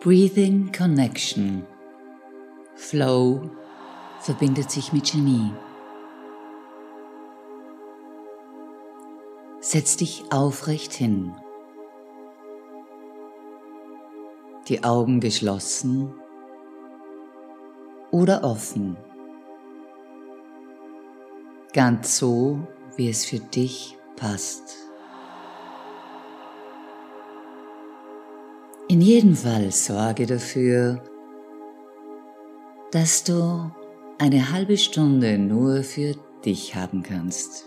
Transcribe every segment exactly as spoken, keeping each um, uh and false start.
Breathing Connection. Flow verbindet sich mit Genie. Setz dich aufrecht hin. Die Augen geschlossen oder offen. Ganz so, wie es für dich passt. In jedem Fall sorge dafür, dass du eine halbe Stunde nur für dich haben kannst.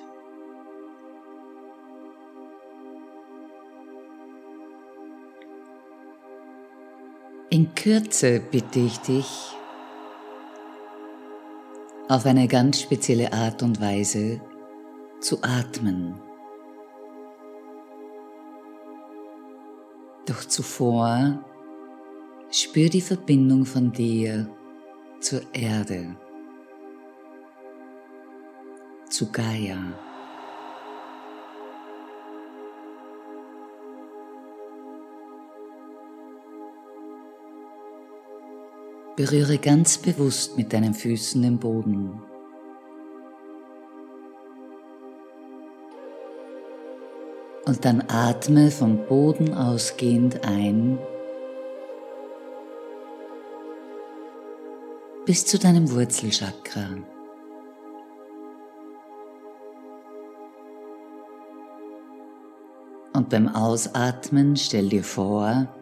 In Kürze bitte ich dich, auf eine ganz spezielle Art und Weise zu atmen. Doch zuvor spür die Verbindung von dir zur Erde, zu Gaia. Berühre ganz bewusst mit deinen Füßen den Boden. Und dann atme vom Boden ausgehend ein bis zu deinem Wurzelchakra. Und beim Ausatmen stell dir vor,